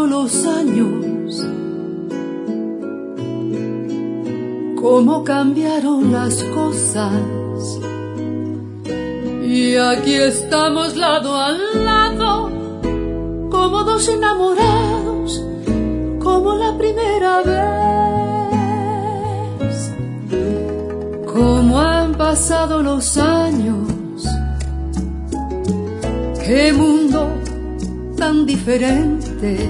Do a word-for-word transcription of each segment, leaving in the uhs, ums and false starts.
pasado los años, cómo cambiaron las cosas, y aquí estamos lado a lado, como dos enamorados, como la primera vez. Cómo han pasado los años, qué mundo tan diferente,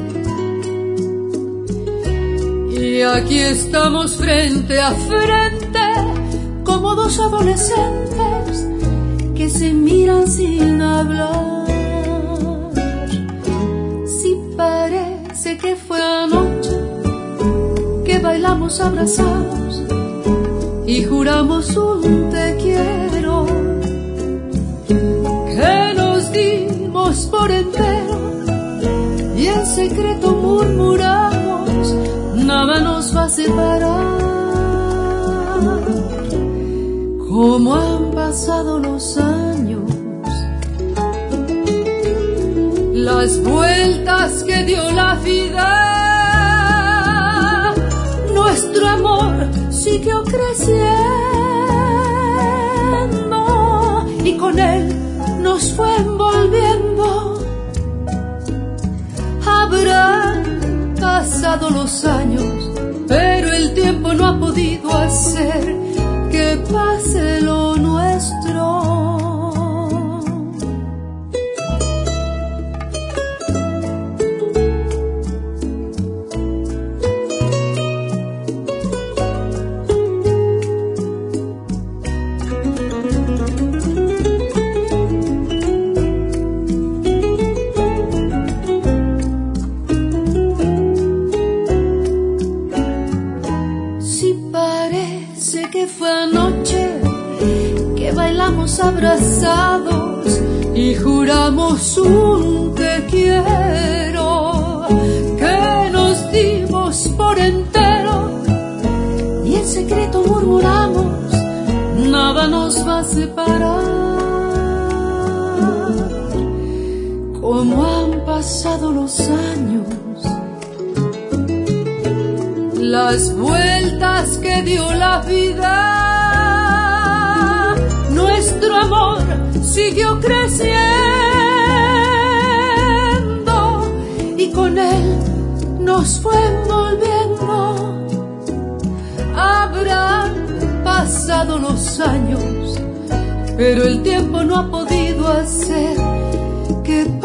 y aquí estamos frente a frente, como dos adolescentes que se miran sin hablar. Si parece que fue anoche que bailamos abrazados y juramos un te quiero, que nos dimos por entero y en secreto murmuramos, nada nos va a separar. Cómo han pasado los años, las vueltas que dio la vida, nuestro amor siguió creciendo y con él nos fue envolviendo. Habrán pasado los años, pero el tiempo no ha podido hacer que pase lo nuestro. Abrazados y juramos un te quiero, que nos dimos por entero y en secreto murmuramos, nada nos va a separar. Cómo han pasado los años, las vueltas que dio la vida, nuestro amor siguió creciendo y con él nos fue envolviendo. Habrán pasado los años, pero el tiempo no ha podido hacer que